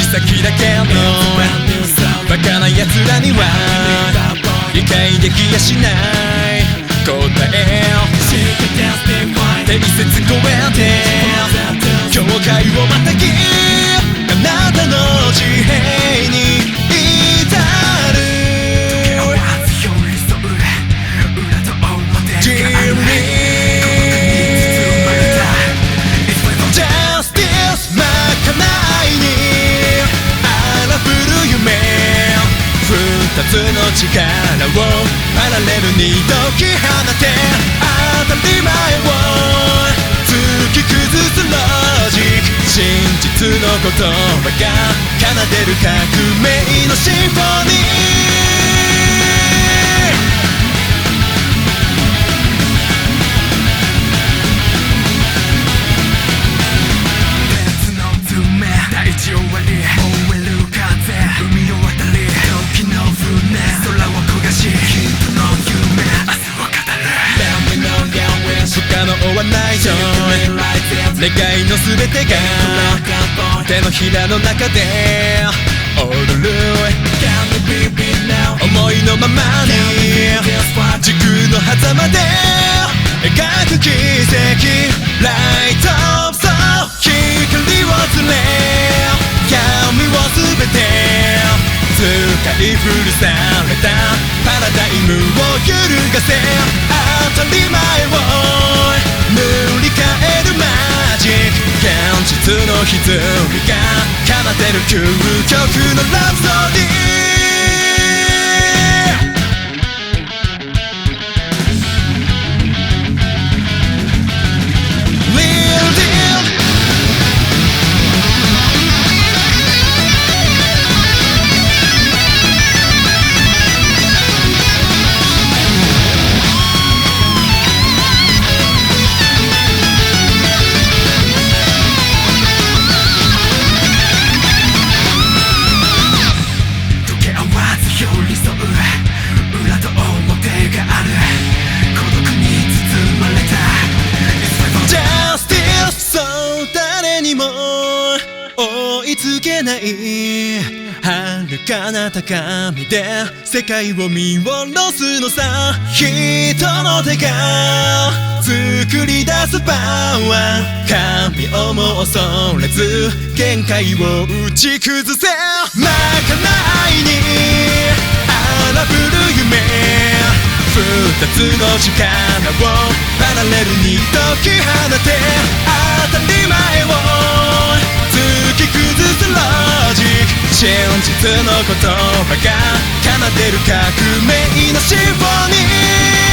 先だけのバカな奴らには理解できやしない答え定説超えて境界をまたぎあなたの地平に至るジェリージャスティスまかないにあらぶる夢二つの力をパラレルに解き放て当たり前を突き崩すロジック真実の言葉が奏でる革命のシンフォニー終わり燃える風海を渡り時の船空を焦がし人の夢明日を語る不可能はないよ願いの全てが手のひらの中で踊る思いのままに時空の狭間で描く奇跡ライトアップそう光を連れ闇を全て使い古されたパラダイムを揺るがせ当たり前を塗り替えるマジック現実の歪みが奏でる究極のラプソディ追いつけない遥かな高みで世界を見下ろすのさ人の手が作り出すパワー神をも恐れず限界を打ち崩せまかないに荒ぶる夢二つの力をパラレルに解き放て当たり前を突き崩すロジック真実の言葉が奏でる革命のシンフォニー